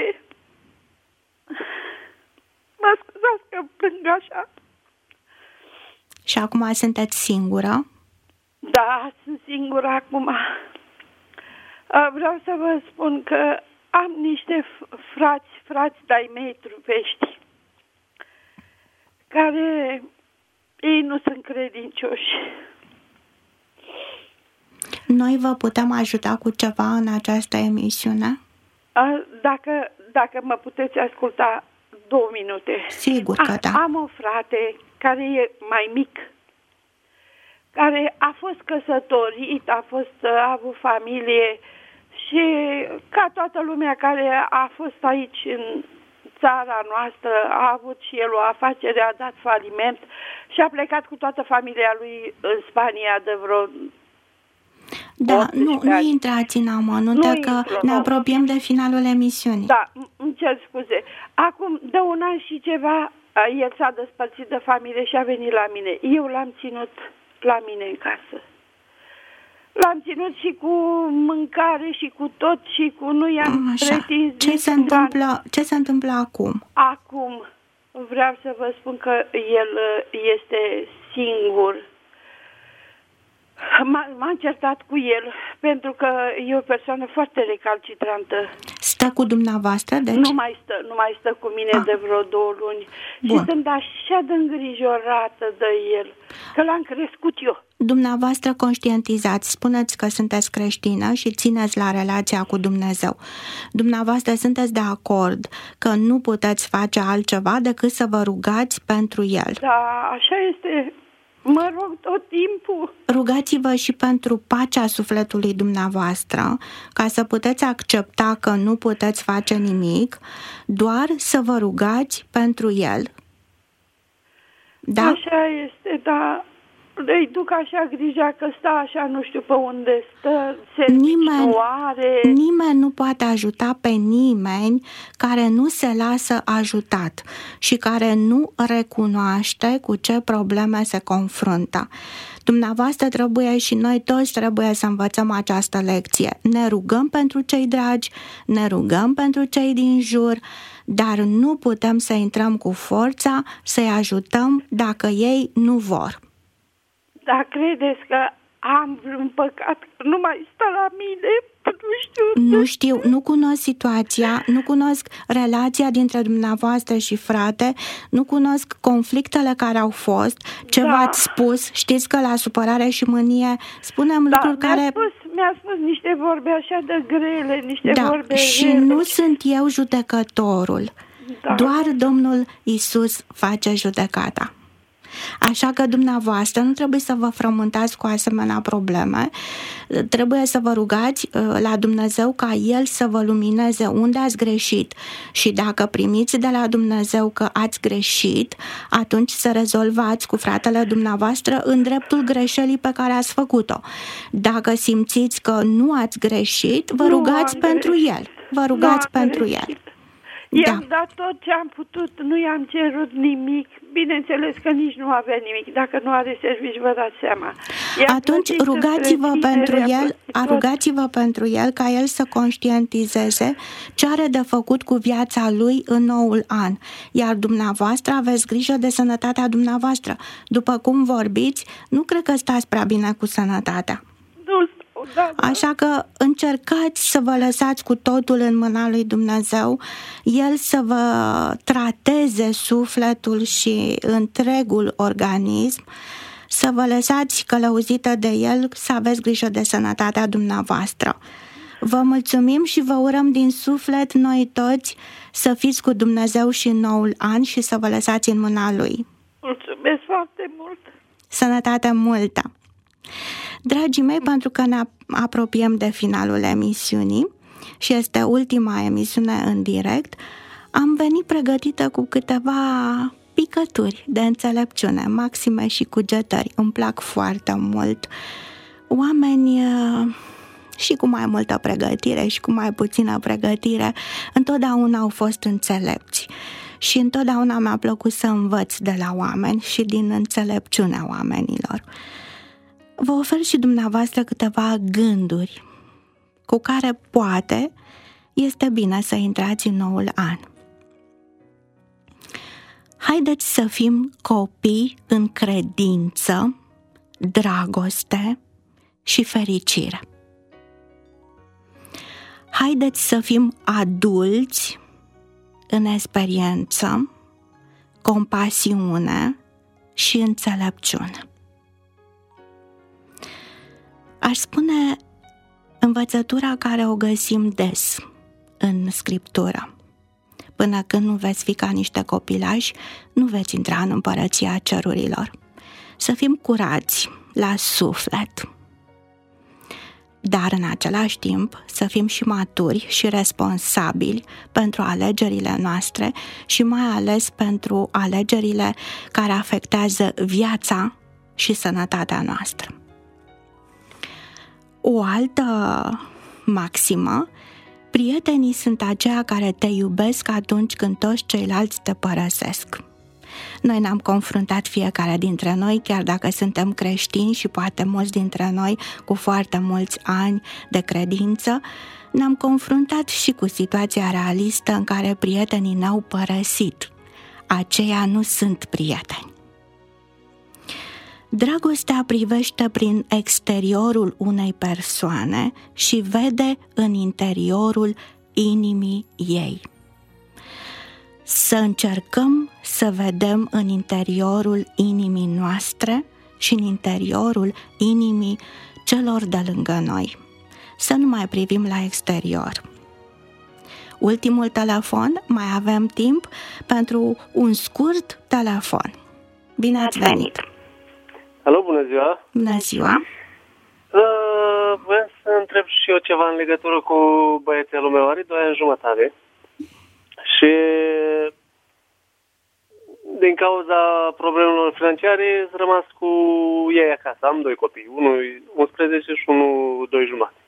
S6: Mă scuzați că plâng așa.
S3: Și acum sunteți singură?
S6: Da, sunt singură acum. Vreau să vă spun că am niște frați de-ai mei trupești, care ei nu sunt credincioși.
S3: Noi vă putem ajuta cu ceva în această emisiune?
S6: Dacă mă puteți asculta 2 minute.
S3: Sigur că da.
S6: Am un frate care e mai mic, care a fost căsătorit, a avut familie Și ca toată lumea care a fost aici în țara noastră, a avut și el o afacere, a dat faliment și a plecat cu toată familia lui în Spania de vreo...
S3: Da, nu intrați în amănunte, că ne apropiem de finalul emisiunii.
S6: Da, îmi cer scuze. Acum, de un an și ceva, el s-a despărțit de familie și a venit la mine. Eu l-am ținut la mine în casă. L-am ținut și cu mâncare și cu tot și cu... Nu i-am pretins...
S3: Ce se întâmplă acum?
S6: Acum vreau să vă spun că el este singur. M-am certat cu el pentru că e o persoană foarte recalcitrantă.
S3: Stă cu dumneavoastră? Deci?
S6: Nu mai stă cu mine de vreo 2 luni. Bun. Și sunt așa de îngrijorată de el, că l-am crescut eu.
S3: Dumneavoastră conștientizați, spuneți că sunteți creștină și țineți la relația cu Dumnezeu. Dumneavoastră sunteți de acord că nu puteți face altceva decât să vă rugați pentru el.
S6: Da, așa este. Mă rog tot timpul.
S3: Rugați-vă și pentru pacea sufletului dumneavoastră, ca să puteți accepta că nu puteți face nimic, doar să vă rugați pentru el. Da?
S6: Așa este, da. Îi duc așa grija că stă așa, nu știu pe unde stă,
S3: nimeni nu poate ajuta pe nimeni care nu se lasă ajutat și care nu recunoaște cu ce probleme se confruntă. Dumneavoastră trebuie și noi toți trebuie să învățăm această lecție. Ne rugăm pentru cei dragi, ne rugăm pentru cei din jur, dar nu putem să intrăm cu forța să-i ajutăm dacă ei nu vor.
S6: Dar credeți că am vreun păcat, nu mai stă la mine? Nu știu,
S3: nu cunosc situația, nu cunosc relația dintre dumneavoastră și frate, nu cunosc conflictele care au fost, ce v-ați spus. Știți că la supărare și mânie spunem lucruri care...
S6: Mi-a spus niște vorbe așa de grele, niște vorbe
S3: și
S6: grele.
S3: Nu sunt eu judecătorul, doar Domnul Iisus face judecata. Așa că dumneavoastră nu trebuie să vă frământați cu asemenea probleme, trebuie să vă rugați la Dumnezeu ca El să vă lumineze unde ați greșit și dacă primiți de la Dumnezeu că ați greșit, atunci să rezolvați cu fratele dumneavoastră în dreptul greșelii pe care ați făcut-o. Dacă simțiți că nu ați greșit, vă rugați pentru El. Vă rugați pentru El.
S6: I-am dat tot ce am putut, nu i-am cerut nimic. Bineînțeles că nici nu avea nimic. Dacă nu are servici, vă dați seama.
S3: Atunci rugați-vă pentru el ca el să conștientizeze ce are de făcut cu viața lui în noul an. Iar dumneavoastră aveți grijă de sănătatea dumneavoastră. După cum vorbiți, nu cred că stați prea bine cu sănătatea. Așa că încercați să vă lăsați cu totul în mâna lui Dumnezeu, El să vă trateze sufletul și întregul organism, să vă lăsați călăuzită de El, să aveți grijă de sănătatea dumneavoastră. Vă mulțumim și vă urăm din suflet noi toți să fiți cu Dumnezeu și în noul an și să vă lăsați în mâna Lui.
S6: Mulțumesc foarte mult!
S3: Sănătate multă! Dragii mei, pentru că ne apropiem de finalul emisiunii și este ultima emisiune în direct, am venit pregătită cu câteva picături de înțelepciune, maxime și cugetări. Îmi plac foarte mult. Oameni și cu mai multă pregătire și cu mai puțină pregătire întotdeauna au fost înțelepți. Și întotdeauna mi-a plăcut să învăț de la oameni și din înțelepciunea oamenilor. Vă ofer și dumneavoastră câteva gânduri cu care poate este bine să intrați în noul an. Haideți să fim copii în credință, dragoste și fericire. Haideți să fim adulți în experiență, compasiune și înțelepciune. Aș spune învățătura care o găsim des în Scriptură. Până când nu veți fi ca niște copilași, nu veți intra în împărăția cerurilor. Să fim curați la suflet. dar în același timp să fim și maturi și responsabili pentru alegerile noastre și mai ales pentru alegerile care afectează viața și sănătatea noastră. O altă maximă: prietenii sunt aceia care te iubesc atunci când toți ceilalți te părăsesc. Noi ne-am confruntat fiecare dintre noi, chiar dacă suntem creștini și poate mulți dintre noi cu foarte mulți ani de credință, ne-am confruntat și cu situația realistă în care prietenii ne-au părăsit. Aceia nu sunt prieteni. Dragostea privește prin exteriorul unei persoane și vede în interiorul inimii ei. Să încercăm să vedem în interiorul inimii noastre și în interiorul inimii celor de lângă noi. Să nu mai privim la exterior. Ultimul telefon, mai avem timp pentru un scurt telefon. Bine ați venit!
S7: Alo, bună ziua!
S3: Bună ziua!
S7: Vreau să întreb și eu ceva în legătură cu băiețelul meu. Are 2 ani jumătate și din cauza problemelor financiare am rămas cu ei acasă. Am 2 copii, unul 11 și unul 2 jumate.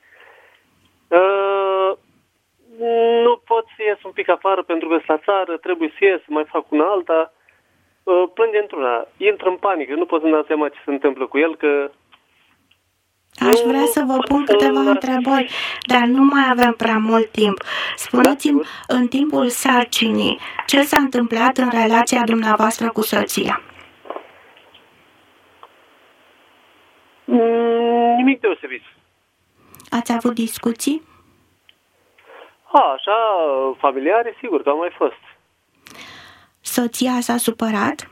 S7: Nu pot să ies un pic afară pentru că la țară trebuie să ies, să mai fac una alta. Plânge într-una, intră în panică, nu pot să-mi dau seama ce se întâmplă cu el, că...
S3: Aș vrea să vă pun câteva întrebări, dar nu mai avem prea mult timp. Spuneți-mi, în timpul sarcinii, ce s-a întâmplat în relația dumneavoastră cu soția?
S7: Nimic deosebit.
S3: Ați avut discuții?
S7: Așa, familiare, sigur că au mai fost.
S3: Soția s-a supărat?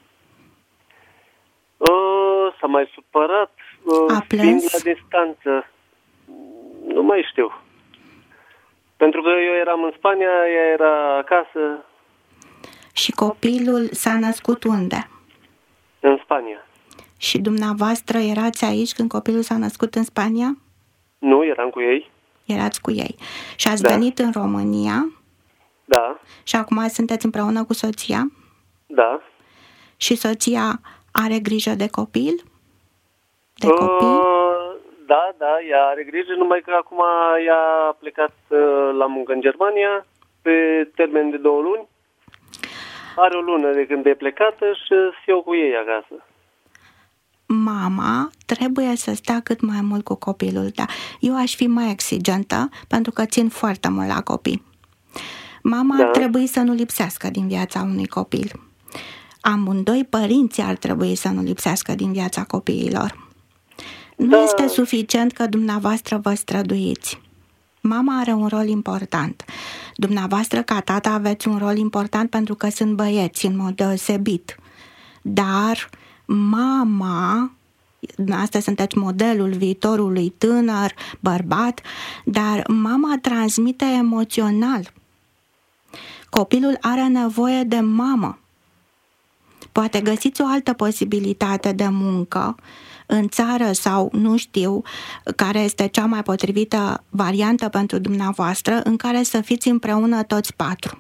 S7: S-a mai supărat.
S3: A plâns?
S7: La distanță. Nu mai știu. Pentru că eu eram în Spania, ea era acasă.
S3: Și copilul s-a născut unde?
S7: În Spania.
S3: Și dumneavoastră erați aici când copilul s-a născut în Spania?
S7: Nu, eram cu ei.
S3: Erați cu ei. Și ați venit în România?
S7: Da.
S3: Și acum sunteți împreună cu soția?
S7: Da.
S3: Și soția are grijă de copil? De copii?
S7: Da, ea are grijă, numai că acum ea a plecat la muncă în Germania pe termen de 2 luni. Are o lună de când e plecată și se iau cu ei acasă.
S3: Mama trebuie să stea cât mai mult cu copilul, dar eu aș fi mai exigentă pentru că țin foarte mult la copii. Mama ar trebui să nu lipsească din viața unui copil. Amândoi părinții ar trebui să nu lipsească din viața copiilor. Nu este suficient că dumneavoastră vă străduiți. Mama are un rol important. Dumneavoastră, ca tată, aveți un rol important pentru că sunt băieți în mod deosebit. Dar mama, asta sunteți modelul viitorului tânăr, bărbat, dar mama transmite emoțional. Copilul are nevoie de mamă. Poate găsiți o altă posibilitate de muncă în țară sau nu știu care este cea mai potrivită variantă pentru dumneavoastră în care să fiți împreună toți 4.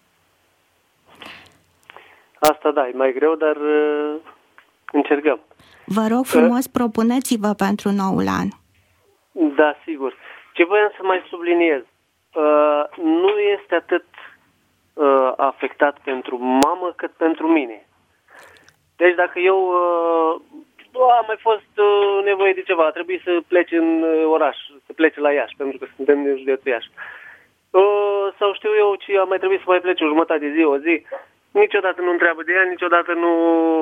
S7: Asta da, e mai greu, dar încercăm.
S3: Vă rog frumos, propuneți-vă pentru noul an.
S7: Da, sigur. Ce voiam să mai subliniez, nu este atât afectat pentru mamă cât pentru mine. Deci dacă eu am mai fost nevoie de ceva, a trebuit să plece în oraș, să plece la Iași, pentru că suntem din județul Iași. Sau știu eu ce a mai trebuit să mai plece o jumătate de zi, o zi, niciodată nu întreabă de ea, niciodată nu...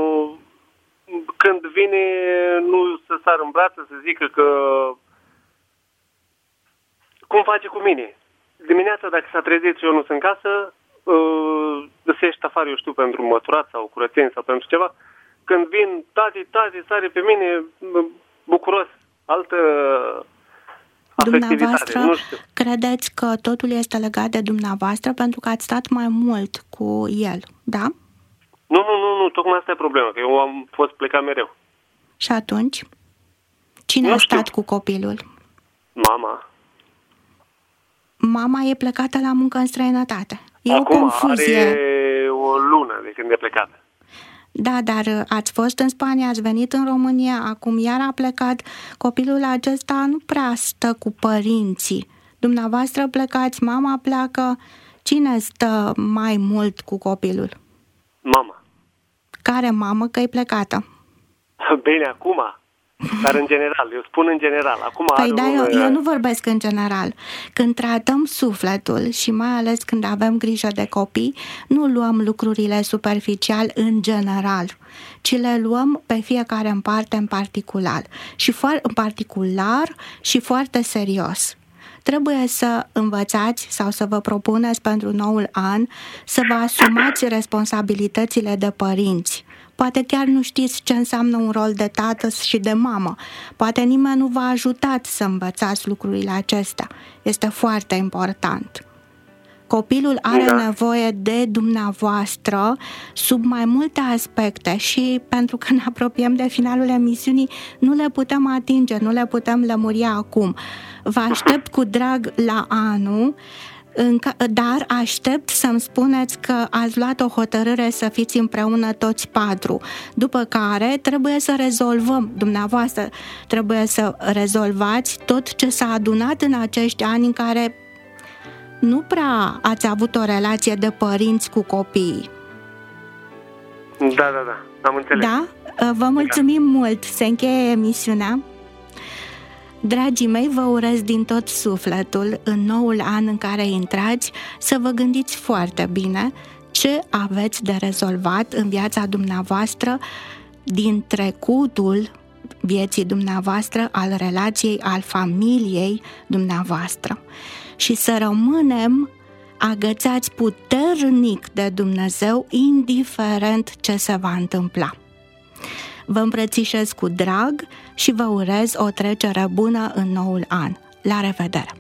S7: Când vine, nu să sar în brață, să zică că... Cum face cu mine? Dimineața, dacă s-a trezit și eu nu sunt în casă, găsești afară, eu știu, pentru măturat sau curățenie sau pentru ceva. Când vin, tati, sare pe mine, bucuros, altă
S3: Dumneavoastră
S7: nu știu.
S3: Credeți că totul este legat de dumneavoastră pentru că ați stat mai mult cu el, da?
S7: Nu, tocmai asta e problema, că eu am fost plecat mereu.
S3: Și atunci? Cine a stat cu copilul?
S7: Mama.
S3: Mama e plecată la muncă în străinătate. E
S7: Acum
S3: o confuzie.
S7: are o lună de când e plecată.
S3: Da, dar ați fost în Spania, ați venit în România, acum iar a plecat. Copilul acesta nu prea stă cu părinții. Dumneavoastră plecați, mama pleacă. Cine stă mai mult cu copilul?
S7: Mama.
S3: Care mamă? Că e plecată.
S7: Bine, acum. Dar în general, eu spun în general. Acum
S3: Păi da, eu nu vorbesc în general. Când tratăm sufletul și mai ales când avem grijă de copii, nu luăm lucrurile superficial în general, ci le luăm pe fiecare în parte în particular și foarte serios. Trebuie să învățați sau să vă propuneți pentru noul an să vă asumați responsabilitățile de părinți. Poate chiar nu știți ce înseamnă un rol de tată și de mamă. Poate nimeni nu v-a ajutat să învățați lucrurile acestea. Este foarte important. Copilul are nevoie de dumneavoastră sub mai multe aspecte și pentru că ne apropiem de finalul emisiunii, nu le putem atinge, nu le putem lămuri acum. Vă aștept cu drag la anul, dar aștept să-mi spuneți că ați luat o hotărâre să fiți împreună toți 4, după care trebuie să rezolvăm, dumneavoastră trebuie să rezolvați tot ce s-a adunat în acești ani în care nu prea ați avut o relație de părinți cu copiii.
S7: Da, am înțeles.
S3: Da? Vă mulțumim mult, se încheie emisiunea. Dragii mei, vă urez din tot sufletul în noul an în care intrați să vă gândiți foarte bine ce aveți de rezolvat în viața dumneavoastră din trecutul vieții dumneavoastră, al relației, al familiei dumneavoastră. Și să rămânem agățați puternic de Dumnezeu, indiferent ce se va întâmpla. Vă îmbrățișez cu drag și vă urez o trecere bună în noul an. La revedere!